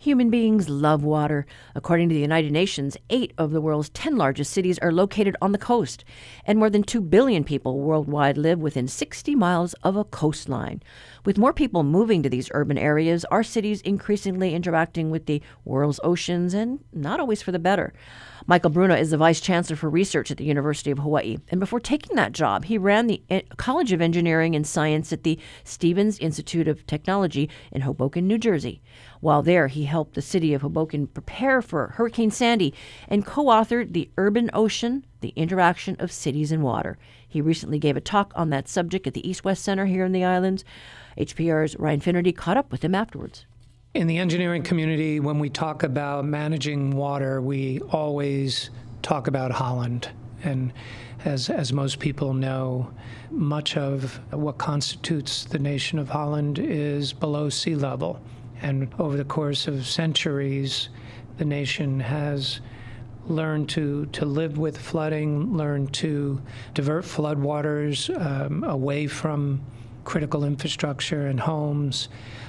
Human beings love water. According to the United Nations, 8 of the world's 10 largest cities are located on the coast, and more than 2 billion people worldwide live within 60 miles of a coastline. With more people moving to these urban areas, our cities increasingly interacting with the world's oceans, and not always for the better. Michael Bruno is the Vice Chancellor for Research at the University of Hawaii, and before taking that job, he ran the College of Engineering and Science at the Stevens Institute of Technology in Hoboken, New Jersey. While there, he helped the city of Hoboken prepare for Hurricane Sandy and co-authored The Urban Ocean, the Interaction of Cities and Water. He recently gave a talk on that subject at the East-West Center here in the islands. HPR's Ryan Finnerty caught up with him afterwards. In the engineering community, when we talk about managing water, we always talk about Holland. And as most people know, much of what constitutes the nation of Holland is below sea level. And over the course of centuries, the nation has learned to live with flooding, learned to divert floodwaters away from critical infrastructure and homes.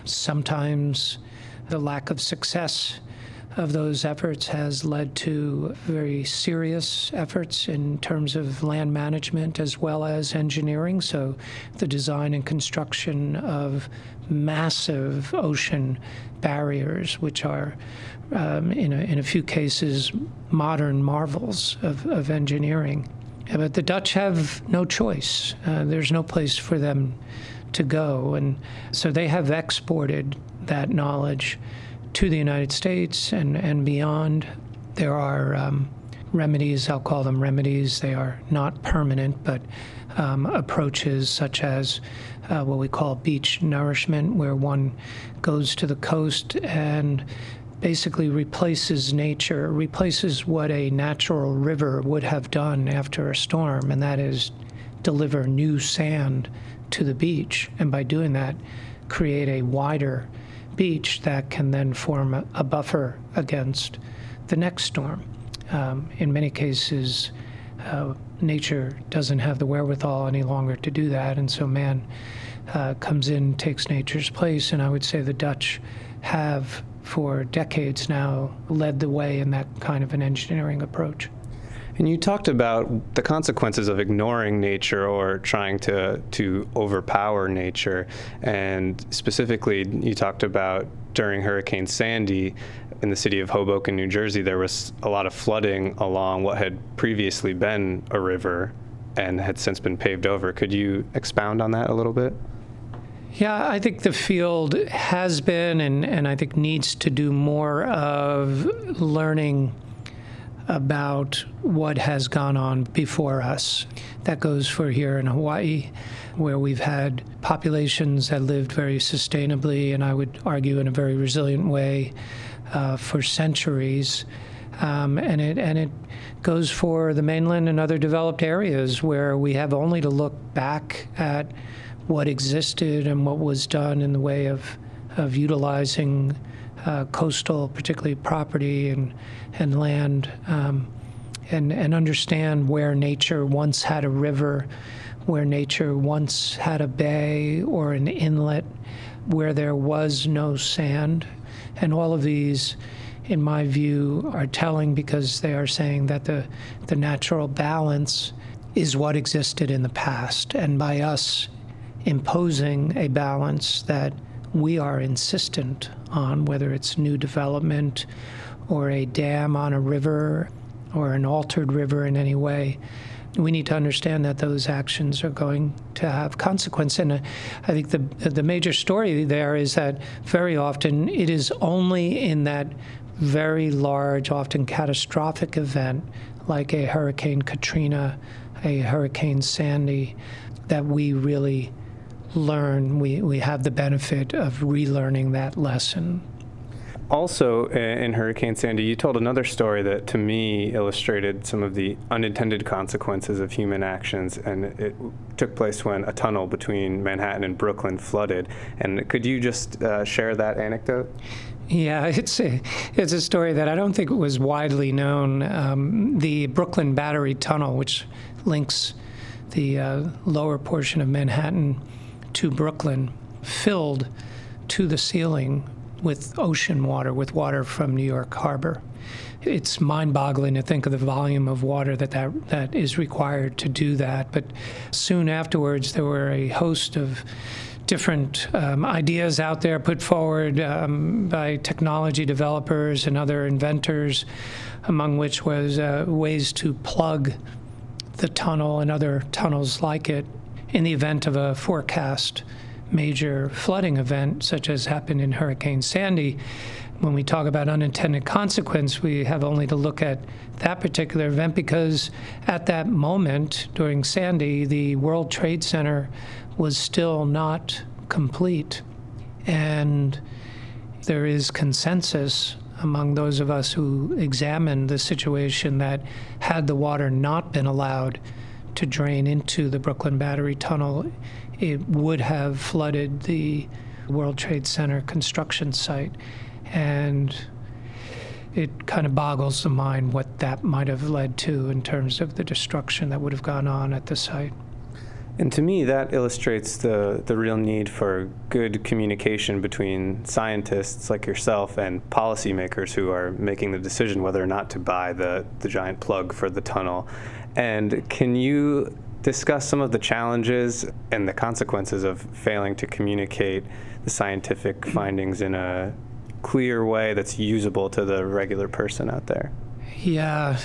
Sometimes the lack of success of those efforts has led to very serious efforts in terms of land management as well as engineering. So the design and construction of massive ocean barriers, which are, in a few cases, modern marvels of engineering. But the Dutch have no choice. There's no place for them to go. And so they have exported that knowledge to the United States and beyond. There are remedies, I'll call them remedies. They are not permanent, but approaches such as what we call beach nourishment, where one goes to the coast and basically replaces nature, replaces what a natural river would have done after a storm, and that is deliver new sand to the beach. And by doing that, create a wider beach that can then form a buffer against the next storm. In many cases, nature doesn't have the wherewithal any longer to do that, and so man comes in, takes nature's place, and I would say the Dutch have, for decades now, led the way in that kind of an engineering approach. And you talked about the consequences of ignoring nature or trying to overpower nature. And specifically, you talked about during Hurricane Sandy in the city of Hoboken, New Jersey, there was a lot of flooding along what had previously been a river and had since been paved over. Could you expound on that a little bit? Yeah, I think the field has been and I think needs to do more of learning about what has gone on before us. That goes for here in Hawaii, where we've had populations that lived very sustainably, and I would argue in a very resilient way, for centuries. And it goes for the mainland and other developed areas where we have only to look back at what existed and what was done in the way of utilizing coastal, particularly property and land, and understand where nature once had a river, where nature once had a bay or an inlet, where there was no sand. And all of these, in my view, are telling because they are saying that the natural balance is what existed in the past. And by us imposing a balance that we are insistent on, whether it's new development or a dam on a river or an altered river in any way, we need to understand that those actions are going to have consequence. And I think the major story there is that very often it is only in that very large, often catastrophic event, like a Hurricane Katrina, a Hurricane Sandy, that we really learn, we have the benefit of relearning that lesson. Also, in Hurricane Sandy, you told another story that, to me, illustrated some of the unintended consequences of human actions, and it took place when a tunnel between Manhattan and Brooklyn flooded. And could you just share that anecdote? Yeah, it's a story that I don't think was widely known. The Brooklyn Battery Tunnel, which links the lower portion of Manhattan to Brooklyn, filled to the ceiling with ocean water, with water from New York Harbor. It's mind-boggling to think of the volume of water that is required to do that. But soon afterwards, there were a host of different ideas out there put forward by technology developers and other inventors, among which was ways to plug the tunnel and other tunnels like it in the event of a forecast major flooding event, such as happened in Hurricane Sandy. When we talk about unintended consequence, we have only to look at that particular event because at that moment during Sandy, the World Trade Center was still not complete. And there is consensus among those of us who examined the situation that had the water not been allowed to drain into the Brooklyn Battery Tunnel, it would have flooded the World Trade Center construction site. And it kind of boggles the mind what that might have led to in terms of the destruction that would have gone on at the site. And to me, that illustrates the real need for good communication between scientists like yourself and policymakers who are making the decision whether or not to buy the giant plug for the tunnel. And can you discuss some of the challenges and the consequences of failing to communicate the scientific findings in a clear way that's usable to the regular person out there? Yeah,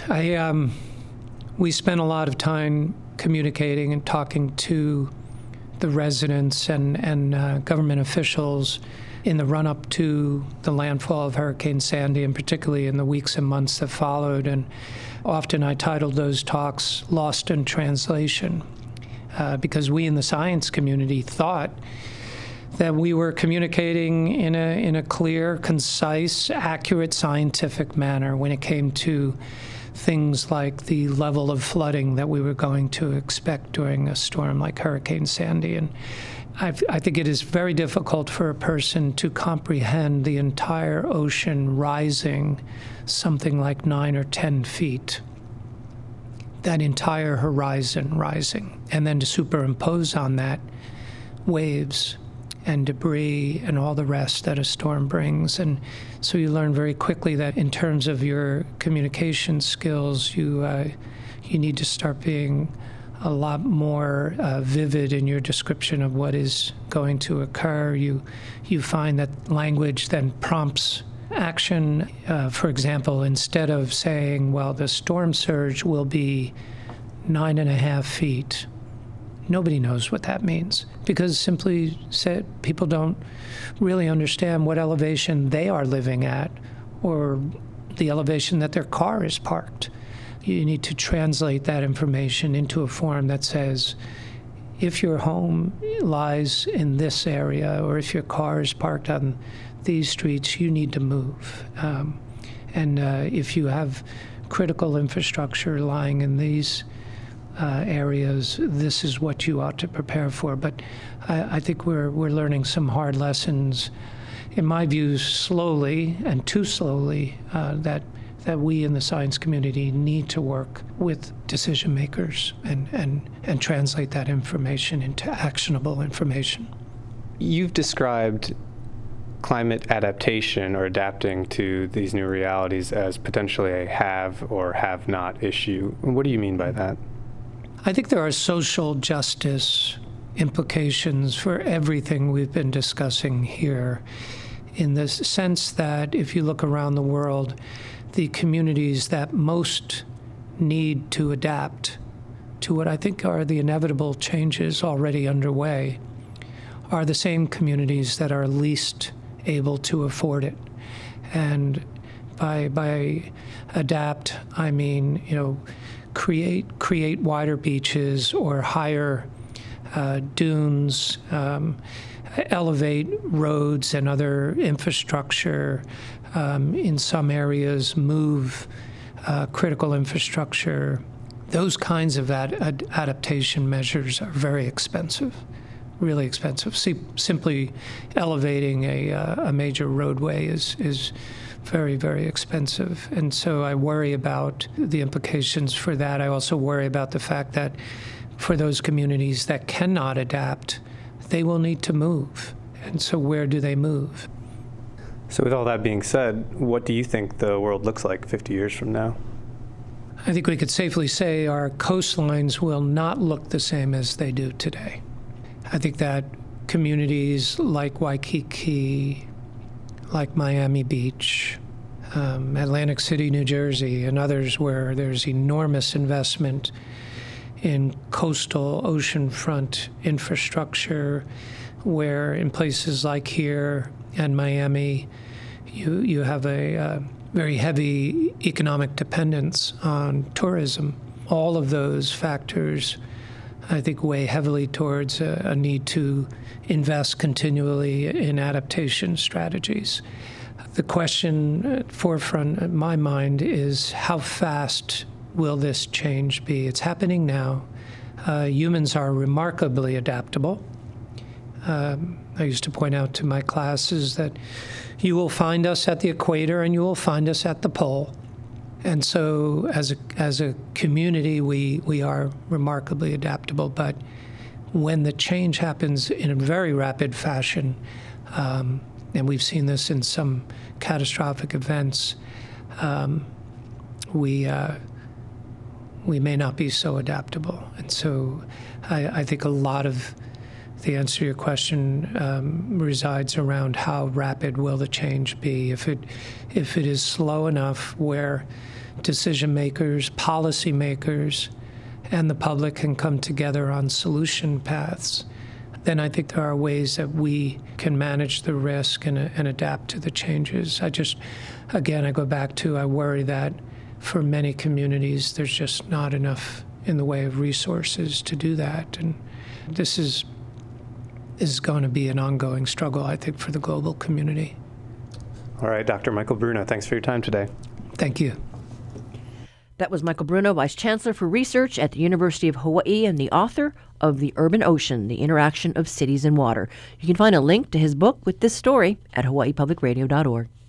we spent a lot of time communicating and talking to the residents and government officials in the run-up to the landfall of Hurricane Sandy, and particularly in the weeks and months that followed. And often I titled those talks Lost in Translation, because we in the science community thought that we were communicating in a clear, concise, accurate scientific manner when it came to things like the level of flooding that we were going to expect during a storm like Hurricane Sandy. And I think it is very difficult for a person to comprehend the entire ocean rising something like 9 or 10 feet, that entire horizon rising, and then to superimpose on that waves and debris and all the rest that a storm brings. And so you learn very quickly that in terms of your communication skills, you need to start being a lot more vivid in your description of what is going to occur. You find that language then prompts action. For example, instead of saying, well, the storm surge will be 9.5 feet, nobody knows what that means, because simply said, people don't really understand what elevation they are living at or the elevation that their car is parked. You need to translate that information into a form that says, if your home lies in this area or if your car is parked on these streets, you need to move. And if you have critical infrastructure lying in these areas, this is what you ought to prepare for. But I think we're learning some hard lessons, in my view, slowly and too slowly, that we in the science community need to work with decision makers and translate that information into actionable information. You've described climate adaptation or adapting to these new realities as potentially a have or have not issue. What do you mean by that? I think there are social justice implications for everything we've been discussing here, in the sense that if you look around the world, the communities that most need to adapt to what I think are the inevitable changes already underway are the same communities that are least able to afford it. And by adapt, I mean, create wider beaches or higher dunes, elevate roads and other infrastructure. In some areas, move critical infrastructure. Those kinds of adaptation measures are very expensive, really expensive. Simply elevating a major roadway is very, very expensive. And so I worry about the implications for that. I also worry about the fact that for those communities that cannot adapt, they will need to move. And so where do they move? So with all that being said, what do you think the world looks like 50 years from now? I think we could safely say our coastlines will not look the same as they do today. I think that communities like Waikiki, like Miami Beach, Atlantic City, New Jersey, and others where there's enormous investment in coastal oceanfront infrastructure, where in places like here and Miami, you have a very heavy economic dependence on tourism. All of those factors, I think, weigh heavily towards a need to invest continually in adaptation strategies. The question at forefront of my mind is how fast will this change be? It's happening now. Humans are remarkably adaptable. I used to point out to my classes that you will find us at the equator and you will find us at the pole. And so as a community, we are remarkably adaptable. But when the change happens in a very rapid fashion, and we've seen this in some catastrophic events, we may not be so adaptable. And so I think a lot of the answer to your question resides around how rapid will the change be. If it is slow enough where decision makers, policy makers, and the public can come together on solution paths, then I think there are ways that we can manage the risk and adapt to the changes. I go back to, I worry that for many communities, there's just not enough in the way of resources to do that. And this is going to be an ongoing struggle, I think, for the global community. All right, Dr. Michael Bruno, thanks for your time today. Thank you. That was Michael Bruno, Vice Chancellor for Research at the University of Hawaii and the author of The Urban Ocean, The Interaction of Cities and Water. You can find a link to his book with this story at hawaiipublicradio.org.